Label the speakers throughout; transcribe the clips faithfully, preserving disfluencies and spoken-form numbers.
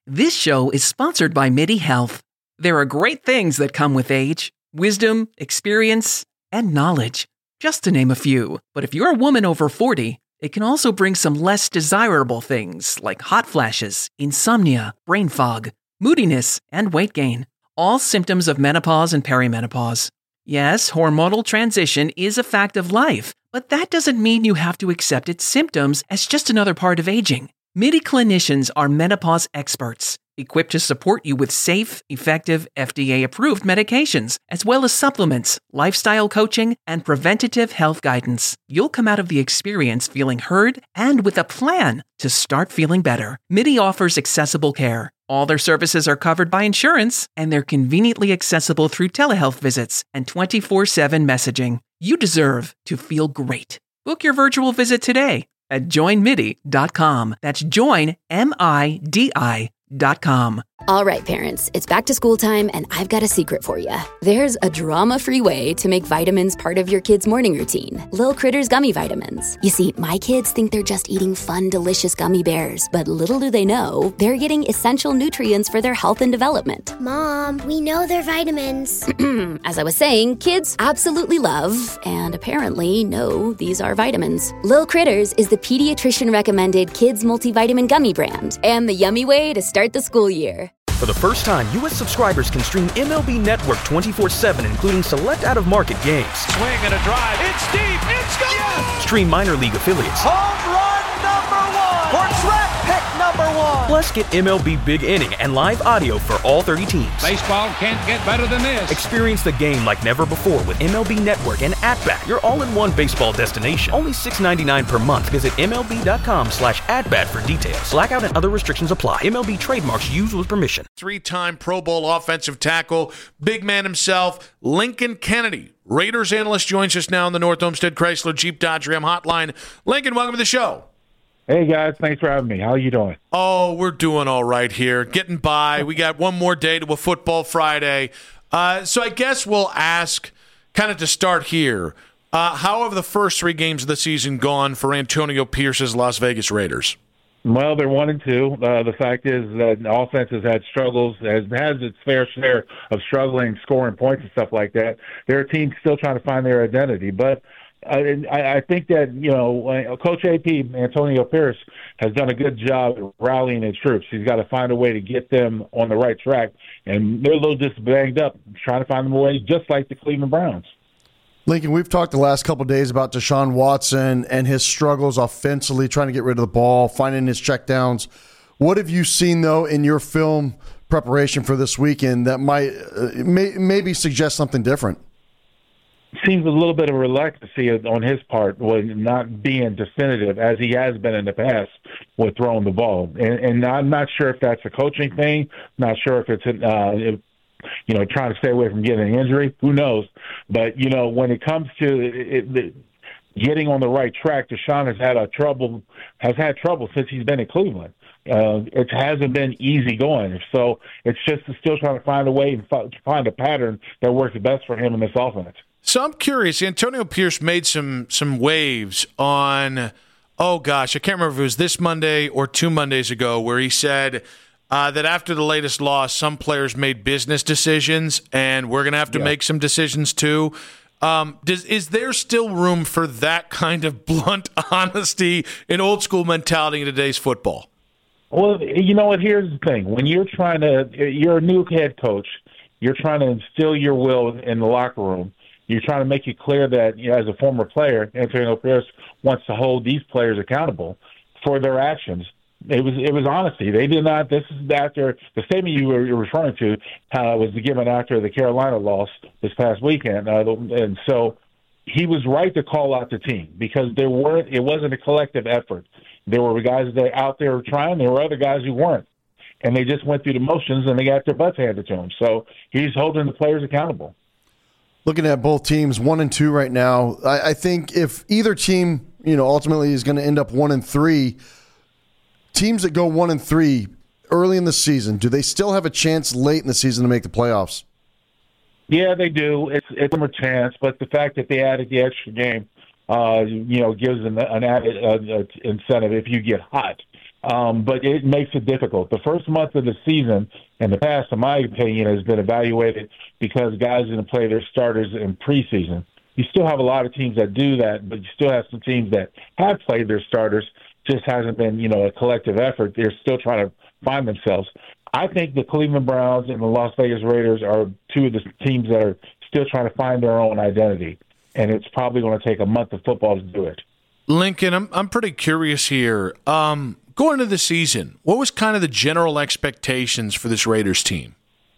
Speaker 1: This show is sponsored by MIDI Health. There are great things that come with age: wisdom, experience, and knowledge, just to name a few. But if you're a woman over forty, it can also bring some less desirable things like hot flashes, insomnia, brain fog, moodiness, and weight gain. All symptoms of menopause and perimenopause. Yes, hormonal transition is a fact of life, but that doesn't mean you have to accept its symptoms as just another part of aging. MIDI clinicians are menopause experts, equipped to support you with safe, effective, F D A-approved medications, as well as supplements, lifestyle coaching, and preventative health guidance. You'll come out of the experience feeling heard and with a plan to start feeling better. MIDI offers accessible care. All their services are covered by insurance, and they're conveniently accessible through telehealth visits and twenty-four seven messaging. You deserve to feel great. Book your virtual visit today at join midi dot com. That's join, M I D I dot com.
Speaker 2: All right, parents, it's back to school time, and I've got a secret for you. There's a drama-free way to make vitamins part of your kid's morning routine. Lil Critters Gummy Vitamins. You see, my kids think they're just eating fun, delicious gummy bears, but little do they know, they're getting essential nutrients for their health and development.
Speaker 3: Mom, we know they're vitamins.
Speaker 2: As I was saying, kids absolutely love, and apparently know, these are vitamins. Lil Critters is the pediatrician-recommended kids multivitamin gummy brand, and the yummy way to start the school year.
Speaker 4: For the first time, U S subscribers can stream M L B Network twenty-four seven, including select out-of-market games.
Speaker 5: Swing and a drive. It's deep. It's gone. Yes!
Speaker 4: Stream minor league affiliates.
Speaker 5: Home run number one. For track pick number one.
Speaker 4: Plus, get M L B Big Inning and live audio for all thirty teams.
Speaker 5: Baseball can't get better than this.
Speaker 4: Experience the game like never before with M L B Network and At-Bat, your all-in-one baseball destination. Only six dollars and ninety-nine cents per month. Visit M L B dot com slash at-bat for details. Blackout and other restrictions apply. M L B trademarks used with permission.
Speaker 6: Three-time Pro Bowl offensive tackle, big man himself, Lincoln Kennedy. Raiders analyst joins us now on the North Olmsted Chrysler Jeep Dodge Ram hotline. Lincoln, welcome to the show.
Speaker 7: Hey, guys. Thanks for having me. How are you doing?
Speaker 6: Oh, we're doing all right here. Getting by. We got one more day to a football Friday. Uh, so I guess we'll ask, kind of to start here, uh, how have the first three games of the season gone for Antonio Pierce's Las Vegas Raiders?
Speaker 7: Well, they're one and two. Uh, the fact is that the offense has had struggles, has, has its fair share of struggling, scoring points and stuff like that. They're a team still trying to find their identity. But I, I think that, you know, Coach A P, Antonio Pierce, has done a good job of rallying his troops. He's got to find a way to get them on the right track. And they're a little just banged up, trying to find them a way, just like the Cleveland Browns.
Speaker 8: Lincoln, we've talked the last couple of days about Deshaun Watson and his struggles offensively, trying to get rid of the ball, finding his checkdowns. What have you seen, though, in your film preparation for this weekend that might uh, may, maybe suggest something different?
Speaker 7: Seems a little bit of reluctancy on his part with not being definitive, as he has been in the past with throwing the ball. And, and I'm not sure if that's a coaching thing, not sure if it's uh, if, you know, trying to stay away from getting an injury. Who knows? But, you know, when it comes to it, it, getting on the right track, Deshaun has had a trouble has had trouble since he's been in Cleveland. Uh, it hasn't been easy going. So it's just still trying to find a way and find a pattern that works best for him in this offense.
Speaker 6: So I'm curious. Antonio Pierce made some some waves on, oh, gosh, I can't remember if it was this Monday or two Mondays ago, where he said – Uh, that after the latest loss, some players made business decisions, and we're going to have to yeah. make some decisions too. Um, does, is there still room for that kind of blunt honesty and old school mentality in today's football?
Speaker 7: Well, you know what? Here's the thing. When you're trying to – you're a new head coach. You're trying to instill your will in the locker room. You're trying to make it clear that, you know, as a former player, Antonio Pierce wants to hold these players accountable for their actions. It was it was honesty. They did not. This is after the statement you were referring to uh, was given after the Carolina loss this past weekend, uh, and so he was right to call out the team because there weren't. It wasn't a collective effort. There were guys that out there trying. There were other guys who weren't, and they just went through the motions and they got their butts handed to them. So he's holding the players accountable.
Speaker 8: Looking at both teams, one and two right now, I, I think if either team, you know, ultimately is going to end up one and three. Teams that go one and three early in the season, do they still have a chance late in the season to make the playoffs?
Speaker 7: Yeah, they do. It's it's a chance, but the fact that they added the extra game, uh, you know, gives them an added uh, incentive if you get hot. Um, but it makes it difficult. The first month of the season, in the past, in my opinion, has been evaluated because guys didn't play their starters in preseason. You still have a lot of teams that do that, but you still have some teams that have played their starters. Just hasn't been, you know, a collective effort. They're still trying to find themselves. I think the Cleveland Browns and the Las Vegas Raiders are two of the teams that are still trying to find their own identity, and it's probably going to take a month of football to do it.
Speaker 6: Lincoln, I'm I'm pretty curious here. Um, going into the season, what was kind of the general expectations for this Raiders team?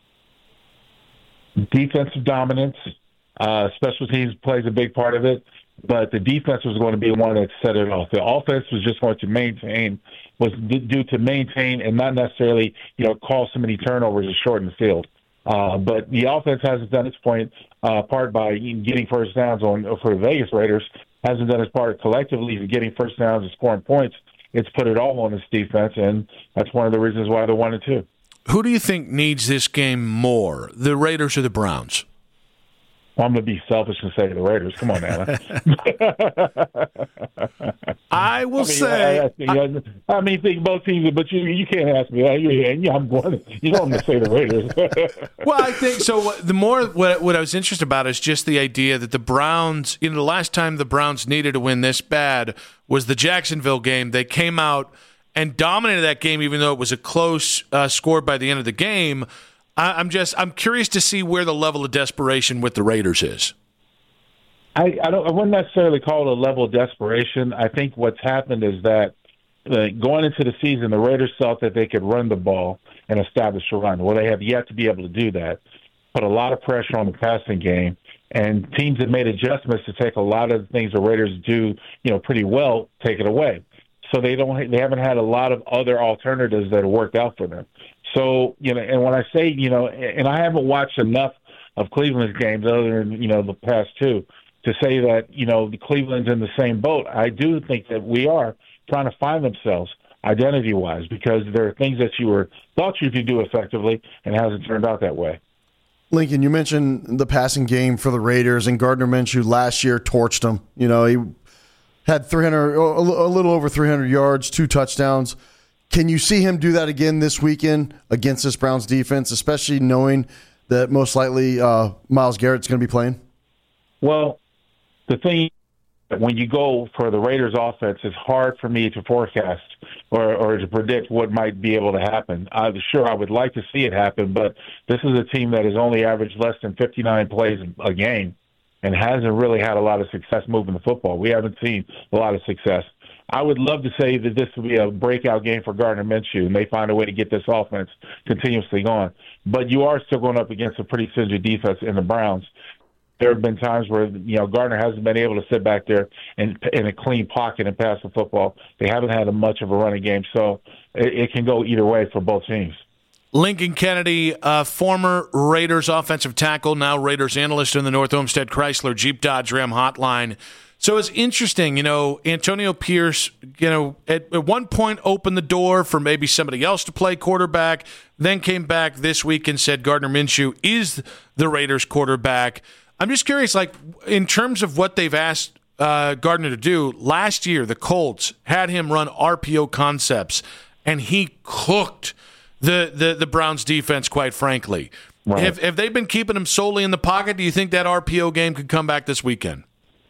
Speaker 7: Defensive dominance. Uh, special teams plays a big part of it, but the defense was going to be the one that set it off. The offense was just going to maintain, was due to maintain and not necessarily, you know, cause so many turnovers and shorten the field. Uh, but the offense hasn't done its point uh, part by getting first downs on for the Vegas Raiders. Hasn't done its part collectively in getting first downs and scoring points. It's put it all on its defense, and that's one of the reasons why they're one and two.
Speaker 6: Who do you think needs this game more, the Raiders or the Browns?
Speaker 7: Well, I'm going to be selfish and say the Raiders. Come on, Alan.
Speaker 6: I will
Speaker 7: I mean,
Speaker 6: say.
Speaker 7: I, I, I, I mean, think both teams, but you you can't ask me. Yeah, I'm going. You know, I'm going to say the Raiders.
Speaker 6: Well, I think so. The more what what I was interested about is just the idea that the Browns. You know, the last time the Browns needed to win this bad was the Jacksonville game. They came out and dominated that game, even though it was a close uh, score by the end of the game. I'm just I'm curious to see where the level of desperation with the Raiders is.
Speaker 7: I, I don't I wouldn't necessarily call it a level of desperation. I think what's happened is that uh, going into the season, the Raiders felt that they could run the ball and establish a run. Well, they have yet to be able to do that. Put a lot of pressure on the passing game, and teams have made adjustments to take a lot of the things the Raiders do, you know, pretty well, take it away. So they don't they haven't had a lot of other alternatives that have worked out for them. So, you know, and when I say, you know, and I haven't watched enough of Cleveland's games other than, you know, the past two to say that, you know, the Cleveland's in the same boat. I do think that we are trying to find themselves identity-wise because there are things that you were thought you could do effectively and it hasn't turned out that way.
Speaker 8: Lincoln, you mentioned the passing game for the Raiders, and Gardner Minshew last year torched them. You know, he had three hundred, a little over three hundred yards, two touchdowns. Can you see him do that again this weekend against this Browns defense, especially knowing that most likely uh, Myles Garrett's going to be playing?
Speaker 7: Well, the thing, when you go for the Raiders offense, it's hard for me to forecast or, or to predict what might be able to happen. I'm sure I would like to see it happen, but this is a team that has only averaged less than fifty-nine plays a game and hasn't really had a lot of success moving the football. We haven't seen a lot of success. I would love to say that this would be a breakout game for Gardner Minshew, and they find a way to get this offense continuously going. But you are still going up against a pretty stingy defense in the Browns. There have been times where, you know, Gardner hasn't been able to sit back there and in a clean pocket and pass the football. They haven't had a much of a running game, so it, it can go either way for both teams.
Speaker 6: Lincoln Kennedy, uh, former Raiders offensive tackle, now Raiders analyst in the North Olmsted Chrysler Jeep Dodge Ram hotline. So it's interesting, you know, Antonio Pierce, you know, at, at one point opened the door for maybe somebody else to play quarterback, then came back this week and said Gardner Minshew is the Raiders quarterback. I'm just curious, like, in terms of what they've asked uh, Gardner to do, last year the Colts had him run R P O concepts, and he cooked the, the, the Browns defense, quite frankly. Right. Have, have they been keeping him solely in the pocket? Do you think that R P O game could come back this weekend?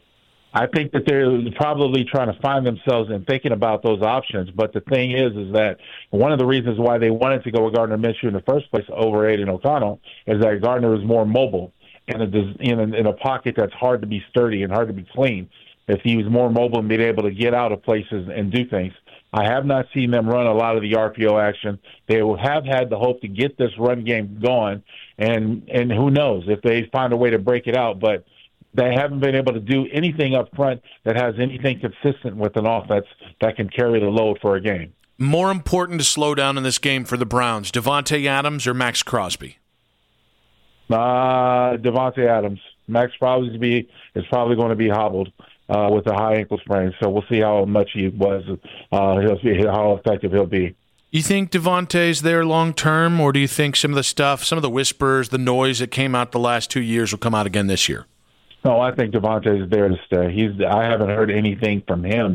Speaker 7: I think that they're probably trying to find themselves and thinking about those options. But the thing is, is that one of the reasons why they wanted to go with Gardner Minshew in the first place over Aiden O'Connell is that Gardner is more mobile in a, in a, in a pocket that's hard to be sturdy and hard to be clean. If he was more mobile and being able to get out of places and do things. I have not seen them run a lot of the R P O action. They will have had the hope to get this run game going, and, and who knows if they find a way to break it out. But they haven't been able to do anything up front that has anything consistent with an offense that can carry the load for a game.
Speaker 6: More important to slow down in this game for the Browns, Davante Adams or Max Crosby?
Speaker 7: Uh, Davante Adams. Max Crosby be, is probably going to be hobbled uh, with a high ankle sprain, so we'll see how much he was, uh, he'll see how effective he'll be.
Speaker 6: You think Davante's there long term, or do you think some of the stuff, some of the whispers, the noise that came out the last two years will come out again this year?
Speaker 7: No, I think Davante is there to stay. He's. I haven't heard anything from him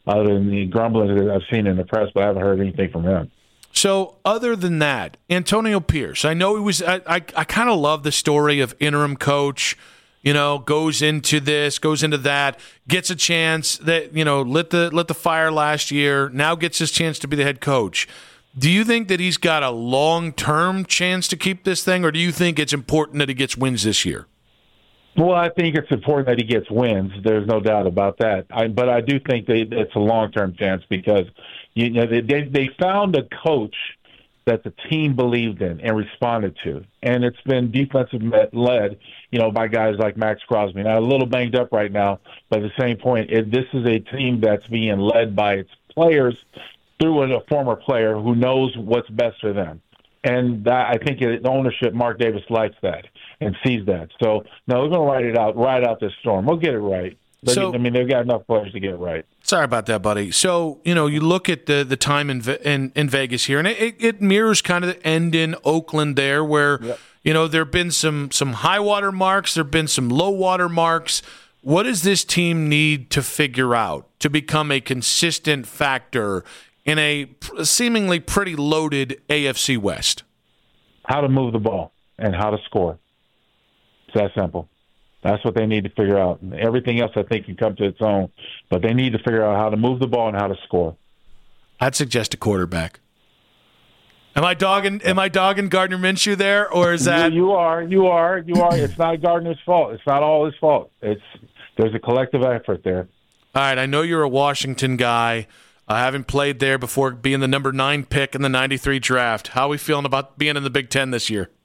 Speaker 7: other than the grumbling that I've seen in the press, but I haven't heard anything from him.
Speaker 6: So other than that, Antonio Pierce, I know he was, I, I, I kind of love the story of interim coach, you know, goes into this, goes into that, gets a chance that, you know, lit the, lit the fire last year, now gets his chance to be the head coach. Do you think that he's got a long-term chance to keep this thing, or do you think it's important that he gets wins this year?
Speaker 7: Well, I think it's important that he gets wins. There's no doubt about that. I, but I do think that it's a long-term chance because, you know, they, they found a coach that the team believed in and responded to. And it's been defensive-led, you know, by guys like Max Crosby. Now, a little banged up right now, but at the same point, it, this is a team that's being led by its players through a former player who knows what's best for them. And that, I think it, the ownership, Mark Davis, likes that and sees that. So, no, we're going to ride it out, ride out this storm. We'll get it right. But,
Speaker 6: so,
Speaker 7: I mean, they've got enough players to get it right.
Speaker 6: Sorry about that, buddy. So, you know, you look at the the time in in, in Vegas here, and it, it mirrors kind of the end in Oakland there where, yep. you know, there have been some, some high water marks, there have been some low water marks. What does this team need to figure out to become a consistent factor in a seemingly pretty loaded A F C West?
Speaker 7: How to move the ball and how to score. It's that simple. That's what they need to figure out. Everything else, I think, can come to its own. But they need to figure out how to move the ball and how to score.
Speaker 6: I'd suggest a quarterback. Am I dogging? Am I dogging Gardner Minshew there, or is that
Speaker 7: you, you are? You are. You are. It's not Gardner's fault. It's not all his fault. It's there's a collective effort there.
Speaker 6: All right. I know you're a Washington guy. I haven't played there before being the number nine pick in the ninety-three draft. How are we feeling about being in the Big Ten this year?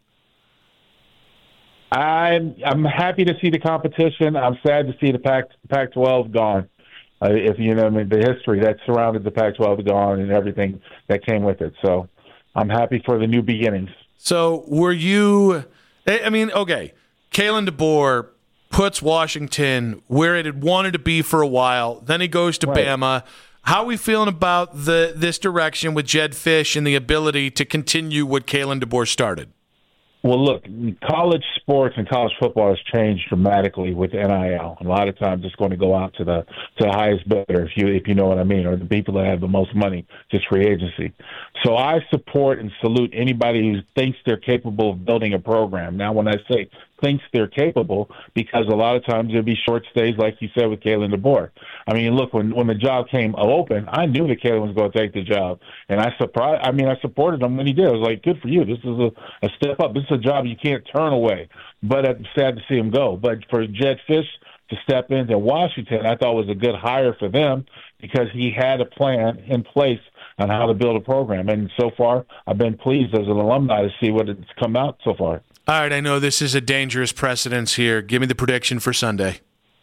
Speaker 7: I'm I'm happy to see the competition. I'm sad to see the Pac Pac twelve gone. Uh, if you know, I mean, the history that surrounded the Pac twelve gone and everything that came with it. So I'm happy for the new beginnings.
Speaker 6: So were you? I mean, okay, Kalen DeBoer puts Washington where it had wanted to be for a while. Then he goes to right. Bama. How are we feeling about the this direction with Jedd Fisch and the ability to continue what Kalen DeBoer started?
Speaker 7: Well, look, college sports and college football has changed dramatically with N I L. A lot of times it's going to go out to the to the highest bidder, if you if you know what I mean, or the people that have the most money, just free agency. So I support and salute anybody who thinks they're capable of building a program. Now, when I say thinks they're capable, because a lot of times there'll be short stays, like you said, with Kalen DeBoer. I mean, look, when when the job came open, I knew that Kalen was going to take the job, and I surprised. I mean, I supported him when he did. I was like, good for you. This is a, a step up. This is a job you can't turn away. But I'm sad to see him go. But for Jedd Fisch to step into Washington, I thought was a good hire for them because he had a plan in place on how to build a program. And so far, I've been pleased as an alumni to see what it's come out so far.
Speaker 6: All right, I know this is a dangerous precedence here. Give me the prediction for Sunday.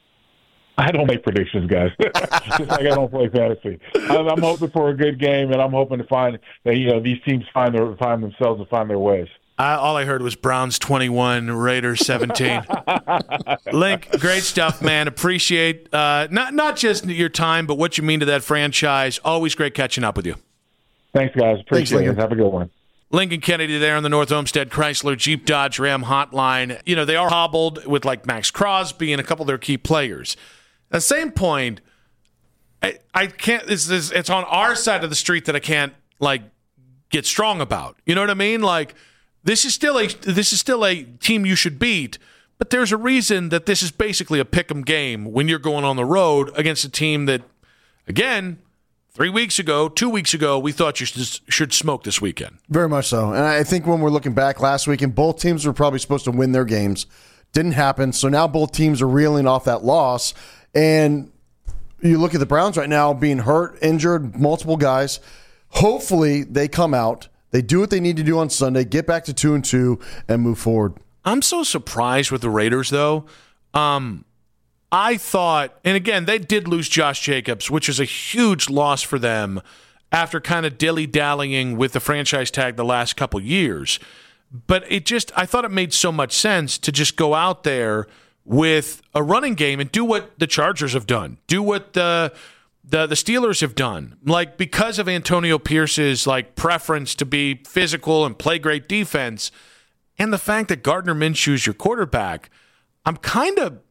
Speaker 7: I don't make predictions, guys. Just like I don't play fantasy. I'm, I'm hoping for a good game, and I'm hoping to find that you know these teams find their find themselves and find their ways.
Speaker 6: I, all I heard was Browns twenty-one, Raiders seventeen. Link, great stuff, man. Appreciate uh, not not just your time, but what you mean to that franchise. Always great catching up with you.
Speaker 7: Thanks, guys. Appreciate
Speaker 8: Thanks,
Speaker 7: it. Have a good one.
Speaker 6: Lincoln Kennedy there on the North Olmsted Chrysler Jeep Dodge Ram hotline. You know, they are hobbled with like Max Crosby and a couple of their key players. At the same point, I, I can't, it's, it's on our side of the street that I can't like get strong about. You know what I mean? Like this is still a, this is still a team you should beat, but there's a reason that this is basically a pick'em game when you're going on the road against a team that, again, Three weeks ago, two weeks ago, we thought you should, should smoke this weekend.
Speaker 8: Very much so. And I think when we're looking back last weekend, both teams were probably supposed to win their games. Didn't happen. So now both teams are reeling off that loss. And you look at the Browns right now being hurt, injured, multiple guys. Hopefully they come out, they do what they need to do on Sunday, get back to two and two, and move forward.
Speaker 6: I'm so surprised with the Raiders, though. Um I thought, and again, they did lose Josh Jacobs, which is a huge loss for them after kind of dilly-dallying with the franchise tag the last couple years. But it just, I thought it made so much sense to just go out there with a running game and do what the Chargers have done, do what the the, the Steelers have done. Like, because of Antonio Pierce's like preference to be physical and play great defense, and the fact that Gardner Minshew is your quarterback, I'm kind of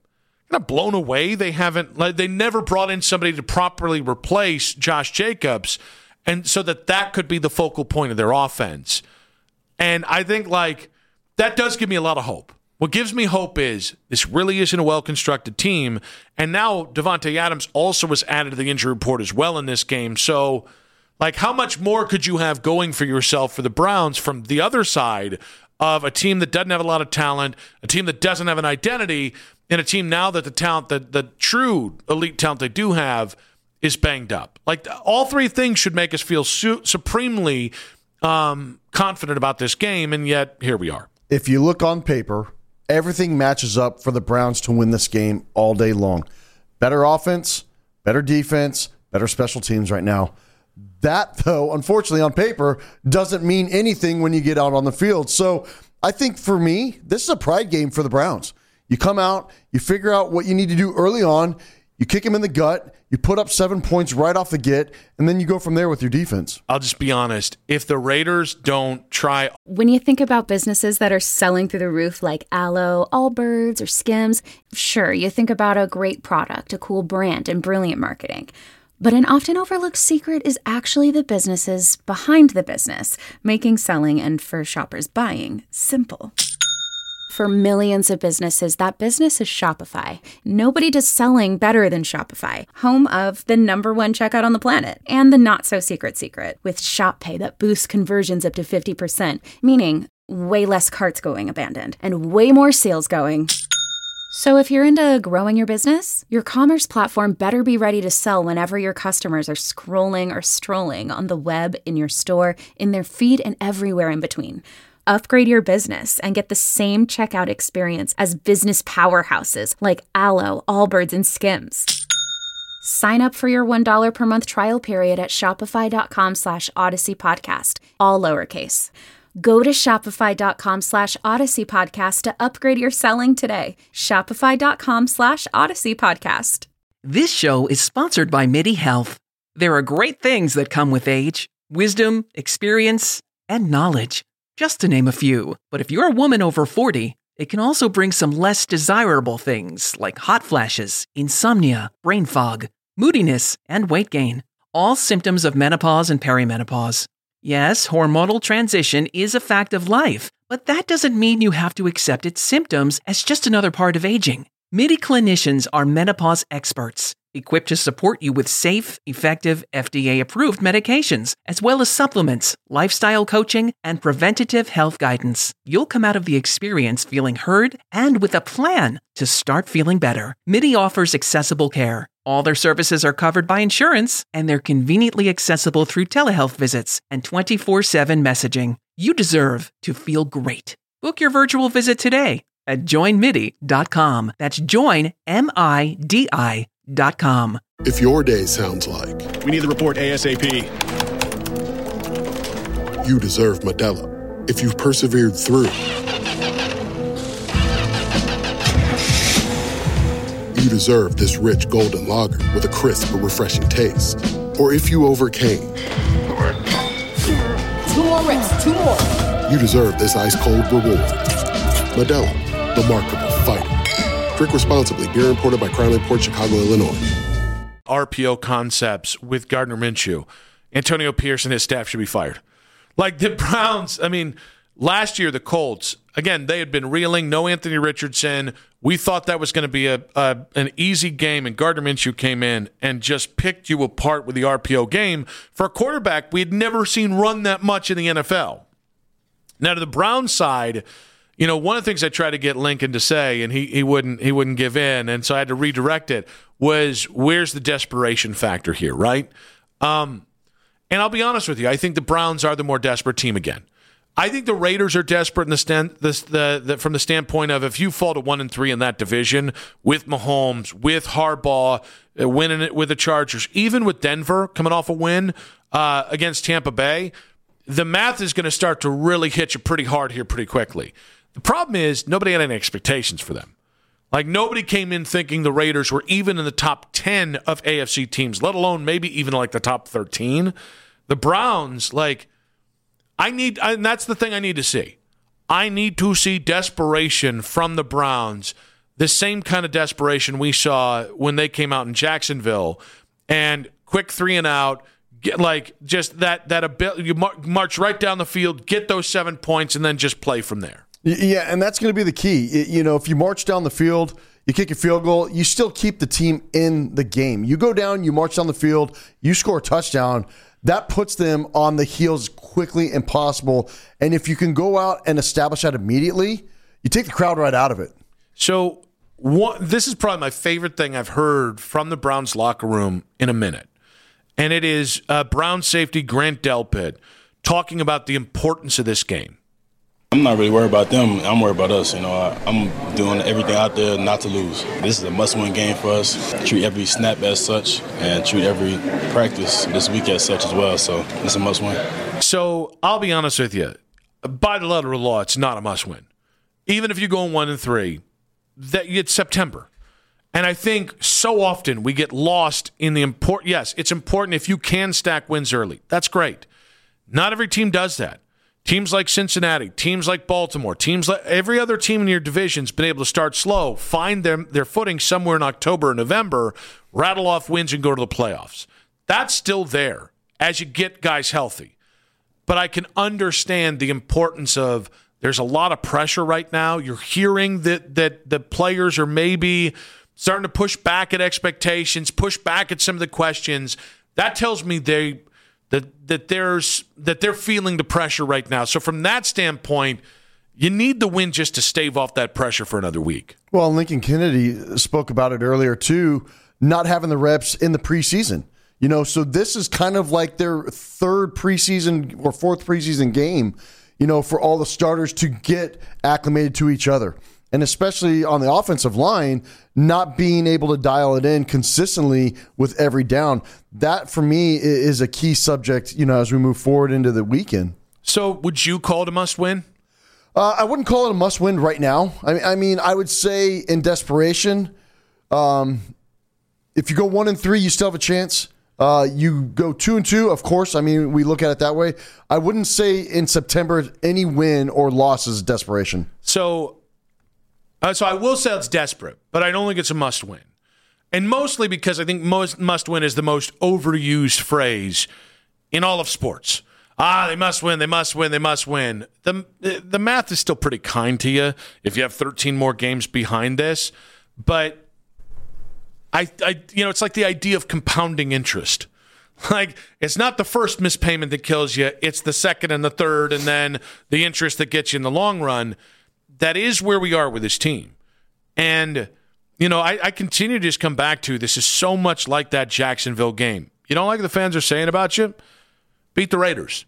Speaker 6: not blown away. They haven't, like, they never brought in somebody to properly replace Josh Jacobs, and so that that could be the focal point of their offense. And I think, like, that does give me a lot of hope. What gives me hope is this really isn't a well-constructed team, and now Davante Adams also was added to the injury report as well in this game. So, like, how much more could you have going for yourself for the Browns from the other side of a team that doesn't have a lot of talent, a team that doesn't have an identity, and a team now that the talent, the, the true elite talent they do have is banged up? Like, all three things should make us feel su- supremely um, confident about this game, and yet here we are.
Speaker 8: If you look on paper, everything matches up for the Browns to win this game all day long. Better offense, better defense, better special teams right now. That, though, unfortunately, on paper, doesn't mean anything when you get out on the field. So I think for me, this is a pride game for the Browns. You come out, you figure out what you need to do early on, you kick them in the gut, you put up seven points right off the get, and then you go from there with your defense.
Speaker 6: I'll just be honest. If the Raiders don't try...
Speaker 9: When you think about businesses that are selling through the roof like Aloe, Allbirds, or Skims, sure, you think about a great product, a cool brand, and brilliant marketing. But an often overlooked secret is actually the businesses behind the business, making selling and, for shoppers, buying simple. For millions of businesses, that business is Shopify. Nobody does selling better than Shopify, home of the number one checkout on the planet and the not-so-secret secret with Shop Pay that boosts conversions up to fifty percent, meaning way less carts going abandoned and way more sales going. So if you're into growing your business, your commerce platform better be ready to sell whenever your customers are scrolling or strolling on the web, in your store, in their feed, and everywhere in between. Upgrade your business and get the same checkout experience as business powerhouses like Aloe, Allbirds, and Skims. Sign up for your one dollar per month trial period at shopify.com slash Odyssey Podcast, all lowercase. Go to shopify.com slash Odyssey Podcast to upgrade your selling today. Shopify.com slash Odyssey Podcast.
Speaker 1: This show is sponsored by MIDI Health. There are great things that come with age, wisdom, experience, and knowledge, just to name a few. But if you're a woman over forty, it can also bring some less desirable things like hot flashes, insomnia, brain fog, moodiness, and weight gain, all symptoms of menopause and perimenopause. Yes, hormonal transition is a fact of life, but that doesn't mean you have to accept its symptoms as just another part of aging. MIDI clinicians are menopause experts, equipped to support you with safe, effective, F D A-approved medications, as well as supplements, lifestyle coaching, and preventative health guidance. You'll come out of the experience feeling heard and with a plan to start feeling better. MIDI offers accessible care. All their services are covered by insurance, and they're conveniently accessible through telehealth visits and twenty-four seven messaging. You deserve to feel great. Book your virtual visit today at join midi dot com. That's join, M I D I dot com.
Speaker 10: If your day sounds like...
Speaker 11: We need the report ASAP.
Speaker 10: You deserve Modelo. If you've persevered through... You deserve this rich golden lager with a crisp but refreshing taste. Or if you overcame...
Speaker 12: Two more reps, two more.
Speaker 10: You deserve this ice-cold reward. Modelo, the Remarkable Fighter. Drink responsibly. Beer imported by Crown Imports, Chicago, Illinois.
Speaker 6: R P O concepts with Gardner Minshew. Antonio Pierce and his staff should be fired. Like the Browns, I mean, last year the Colts, again, they had been reeling. No Anthony Richardson. We thought that was going to be a, a an easy game, and Gardner Minshew came in and just picked you apart with the R P O game. For a quarterback we had never seen run that much in the N F L. Now, to the Browns side, you know, one of the things I tried to get Lincoln to say, and he he wouldn't he wouldn't give in, and so I had to redirect it, was where's the desperation factor here, right? Um, and I'll be honest with you, I think the Browns are the more desperate team again. I think the Raiders are desperate in the, stand, the, the, the from the standpoint of if you fall to one and three in that division with Mahomes, with Harbaugh, uh, winning it with the Chargers, even with Denver coming off a win uh, against Tampa Bay, the math is going to start to really hit you pretty hard here pretty quickly. The problem is nobody had any expectations for them. Like, nobody came in thinking the Raiders were even in the top ten of A F C teams, let alone maybe even like the top thirteen. The Browns, like, I need, and that's the thing I need to see. I need to see desperation from the Browns the same kind of desperation we saw when they came out in Jacksonville, and quick three and out, get like just that that ability, you mar- march right down the field, get those seven points, and then just play from there.
Speaker 8: Yeah, and that's going to be the key. You know, if you march down the field, you kick a field goal, you still keep the team in the game. You go down, you march down the field, you score a touchdown, that puts them on the heels quickly and possible. And if you can go out and establish that immediately, you take the crowd right out of it.
Speaker 6: So one, this is probably my favorite thing I've heard from the Browns locker room in a minute. And it is uh, Brown safety Grant Delpit talking about the importance of this game.
Speaker 11: I'm not really worried about them. I'm worried about us. You know, I, I'm doing everything out there not to lose. This is a must-win game for us. Treat every snap as such and treat every practice this week as such as well. So it's a must-win.
Speaker 6: So I'll be honest with you. By the letter of the law, it's not a must-win. Even if you're going one and three, that it's September. And I think so often we get lost in the important. Yes, it's important if you can stack wins early. That's great. Not every team does that. Teams like Cincinnati, teams like Baltimore, teams like every other team in your division's been able to start slow, find their, their footing somewhere in October or November, rattle off wins and go to the playoffs. That's still there as you get guys healthy. But I can understand the importance of there's a lot of pressure right now. You're hearing that that the players are maybe starting to push back at expectations, push back at some of the questions. That tells me they that that there's that they're feeling the pressure right now. So from that standpoint, you need the win just to stave off that pressure for another week.
Speaker 8: Well, Lincoln Kennedy spoke about it earlier too, not having the reps in the preseason. You know, so this is kind of like their third preseason or fourth preseason game, you know, for all the starters to get acclimated to each other. And especially on the offensive line, not being able to dial it in consistently with every down. That, for me, is a key subject, you know, as we move forward into the weekend.
Speaker 6: So would you call it a must-win?
Speaker 8: Uh, I wouldn't call it a must-win right now. I, I mean, I would say in desperation, um, if you go one and three, you still have a chance. Uh, you go two and two, of course. I mean, we look at it that way. I wouldn't say in September any win or loss is desperation.
Speaker 6: So, uh, so I will say it's desperate, but I don't think it's a must-win, and mostly because I think most must-win is the most overused phrase in all of sports. Ah, they must win. They must win. They must win. the The math is still pretty kind to you if you have thirteen more games behind this, but. I, I, you know, it's like the idea of compounding interest. Like, it's not the first missed payment that kills you. It's the second and the third, and then the interest that gets you in the long run. That is where we are with this team. And, you know, I, I continue to just come back to this is so much like that Jacksonville game. You don't like what the fans are saying about you? Beat the Raiders.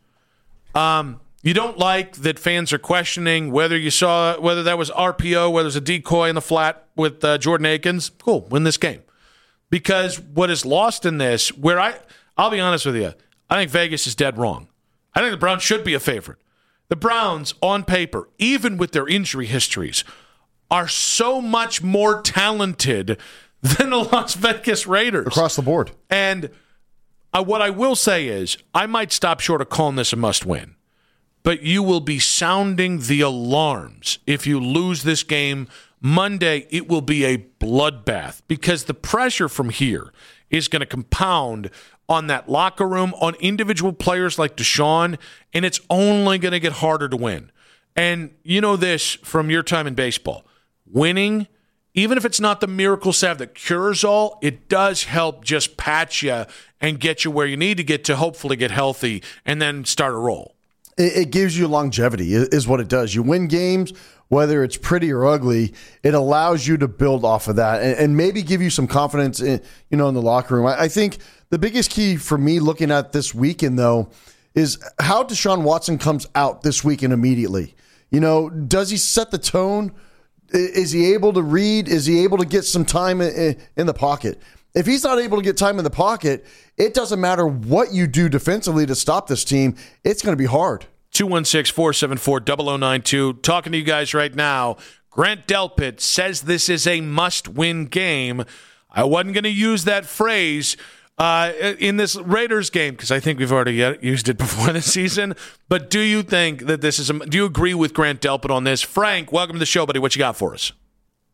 Speaker 6: Um, you don't like that fans are questioning whether you saw, whether that was R P O, whether there's a decoy in the flat with uh, Jordan Akins. Cool, win this game. Because what is lost in this, where I, I'll be honest with you, I think Vegas is dead wrong. I think the Browns should be a favorite. The Browns, on paper, even with their injury histories, are so much more talented than the Las Vegas Raiders.
Speaker 8: Across the board.
Speaker 6: And uh, what I will say is, I might stop short of calling this a must-win, but you will be sounding the alarms if you lose this game Monday. It will be a bloodbath because the pressure from here is going to compound on that locker room, on individual players like Deshaun, and it's only going to get harder to win. And you know this from your time in baseball. Winning, even if it's not the miracle salve that cures all, it does help just patch you and get you where you need to get to hopefully get healthy and then start a roll.
Speaker 8: It gives you longevity is what it does. You win games, whether it's pretty or ugly, it allows you to build off of that and, and maybe give you some confidence in, you know, in the locker room. I, I think the biggest key for me looking at this weekend, though, is how Deshaun Watson comes out this weekend immediately. You know, does he set the tone? Is he able to read? Is he able to get some time in, in the pocket? If he's not able to get time in the pocket, it doesn't matter what you do defensively to stop this team. It's going to be hard.
Speaker 6: two one six, four seven four, zero zero nine two. Talking to you guys right now. Grant Delpit says this is a must-win game. I wasn't going to use that phrase uh, in this Raiders game because I think we've already used it before this season. But do you think that this is a – do you agree with Grant Delpit on this? Frank, welcome to the show, buddy. What you got for us?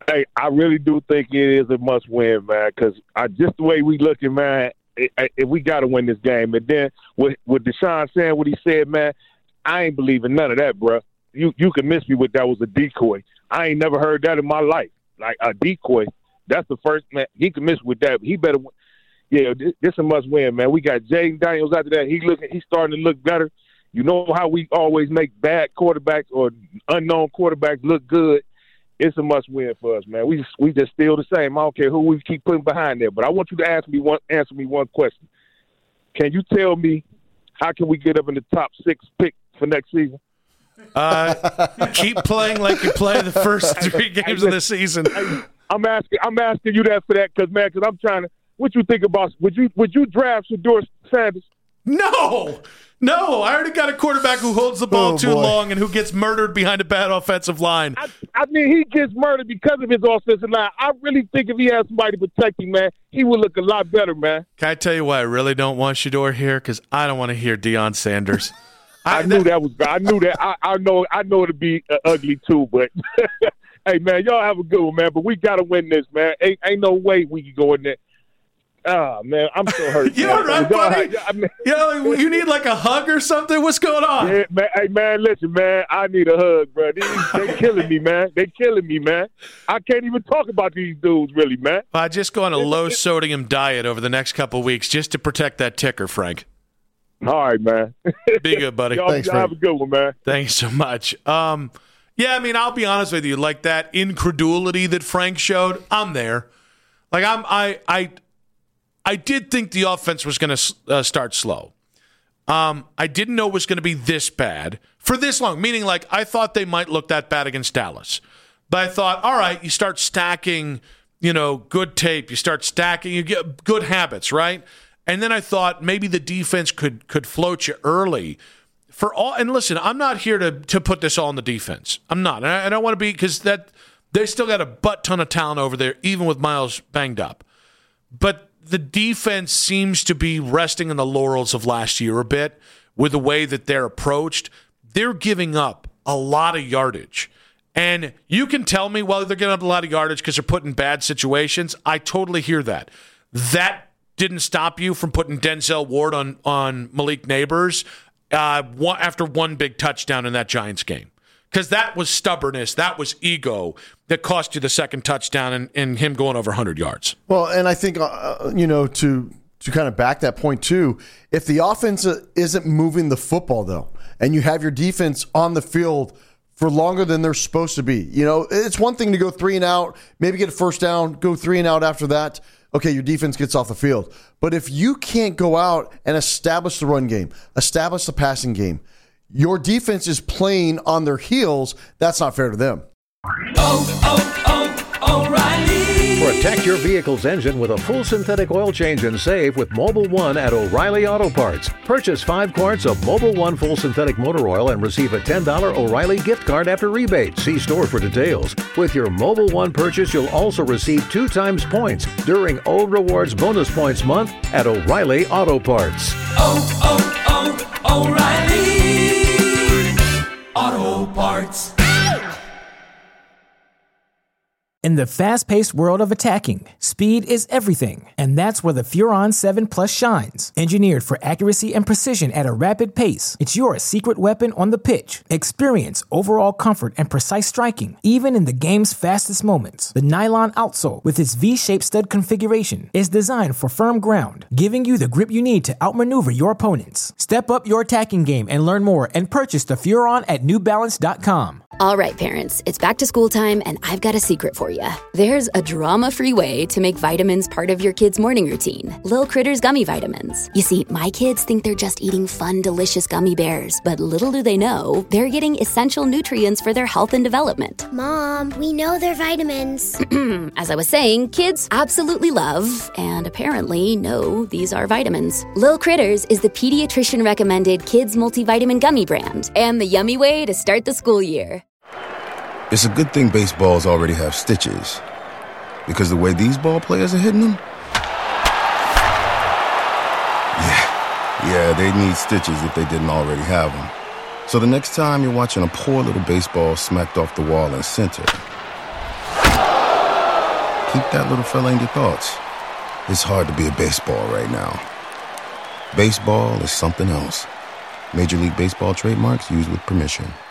Speaker 12: Hey, I really do think it is a must-win, man, because just the way we looking, man, it, it, we got to win this game. And then with, with Deshaun saying what he said, man, I ain't believing none of that, bro. You you can miss me with that was a decoy. I ain't never heard that in my life. Like, a decoy. That's the first, man. He can miss with that. But he better, yeah, this, this a must-win, man. We got Jaden Daniels after that. He looking, he's starting to look better. You know how we always make bad quarterbacks or unknown quarterbacks look good. It's a must-win for us, man. We just, we just still the same. I don't care who we keep putting behind there. But I want you to ask me one, answer me one question. Can you tell me how can we get up in the top six pick for next season?
Speaker 6: Uh, keep playing like you play the first three games of the season.
Speaker 12: I'm asking. I'm asking you that for that, because man, because I'm trying to. What you think about? Would you Would you draft Shedeur Sanders?
Speaker 6: No, no. I already got a quarterback who holds the ball
Speaker 8: Oh,
Speaker 6: too
Speaker 8: boy.
Speaker 6: long and who gets murdered behind a bad offensive line.
Speaker 12: I, I mean, he gets murdered because of his offensive line. I really think if he had somebody to protect him, man, he would look a lot better, man.
Speaker 6: Can I tell you why I really don't want Shedeur here? Because I don't want to hear Deion Sanders.
Speaker 12: I, I knew that was. I knew that. I, I know. I know it'd be uh, ugly too, but hey, man, y'all have a good one, man. But we gotta win this, man. Ain't, ain't no way we can go in there. Ah, man, I'm so hurt.
Speaker 6: You
Speaker 12: man.
Speaker 6: all right, buddy?
Speaker 12: I mean,
Speaker 6: You know, you need like a hug or something? What's going on?
Speaker 12: yeah, man, hey, man, listen, man, I need a hug, bro. These, they killing me, man. They killing me, man. I can't even talk about these dudes, really, man.
Speaker 6: I just go on a low sodium diet over the next couple of weeks just to protect that ticker, Frank.
Speaker 12: All right, man.
Speaker 6: Be good, buddy.
Speaker 12: Y'all,
Speaker 8: Thanks,
Speaker 12: y'all have
Speaker 8: Frank.
Speaker 12: a good one, man.
Speaker 6: Thanks so much. Um, yeah, I mean, I'll be honest with you. Like that incredulity that Frank showed, I'm there. Like I'm, I, I, I did think the offense was going to uh, start slow. Um, I didn't know it was going to be this bad for this long. Meaning, like I thought they might look that bad against Dallas, but I thought, all right, you start stacking, you know, good tape. You start stacking, you get good habits, right? And then I thought maybe the defense could could float you early. For all and listen, I'm not here to to put this all on the defense. I'm not. And I, I don't want to be because that they still got a butt ton of talent over there, even with Miles banged up. But the defense seems to be resting on the laurels of last year a bit with the way that they're approached. They're giving up a lot of yardage. And you can tell me, well, they're giving up a lot of yardage because they're put in bad situations. I totally hear that. That didn't stop you from putting Denzel Ward on, on Malik Neighbors uh, one, after one big touchdown in that Giants game. Because that was stubbornness, that was ego that cost you the second touchdown and, and him going over one hundred yards.
Speaker 8: Well, and I think, uh, you know, to to kind of back that point too, if the offense isn't moving the football, though, and you have your defense on the field for longer than they're supposed to be, you know, it's one thing to go three and out, maybe get a first down, go three and out after that. Okay, your defense gets off the field. But if you can't go out and establish the run game, establish the passing game, your defense is playing on their heels, that's not fair to them.
Speaker 13: Oh, oh, oh, O'Reilly. Protect your vehicle's engine with a full synthetic oil change and save with Mobile One at O'Reilly Auto Parts. Purchase five quarts of Mobile One full synthetic motor oil and receive a ten dollars O'Reilly gift card after rebate. See store for details. With your Mobile One purchase, you'll also receive two times points during O Rewards Bonus Points Month at O'Reilly Auto Parts.
Speaker 5: Oh, oh, oh, O'Reilly Auto Parts.
Speaker 14: In the fast-paced world of attacking, speed is everything, and that's where the Furon seven Plus shines. Engineered for accuracy and precision at a rapid pace, it's your secret weapon on the pitch. Experience overall comfort and precise striking, even in the game's fastest moments. The nylon outsole, with its V-shaped stud configuration, is designed for firm ground, giving you the grip you need to outmaneuver your opponents. Step up your attacking game and learn more and purchase the Furon at new balance dot com.
Speaker 2: All right, parents, it's back to school time, and I've got a secret for you. There's a drama-free way to make vitamins part of your kids' morning routine. Lil Critters Gummy Vitamins. You see, my kids think they're just eating fun, delicious gummy bears, but little do they know, they're getting essential nutrients for their health and development.
Speaker 3: Mom, we know they're vitamins.
Speaker 2: As I was saying, kids absolutely love, and apparently know, these are vitamins. Lil Critters is the pediatrician-recommended kids multivitamin gummy brand, and the yummy way to start the school year.
Speaker 15: It's a good thing baseballs already have stitches, because the way these ball players are hitting them, yeah, yeah, they need stitches if they didn't already have them. So the next time you're watching a poor little baseball smacked off the wall in center, keep that little fella in your thoughts. It's hard to be a baseball right now. Baseball is something else. Major League Baseball trademarks used with permission.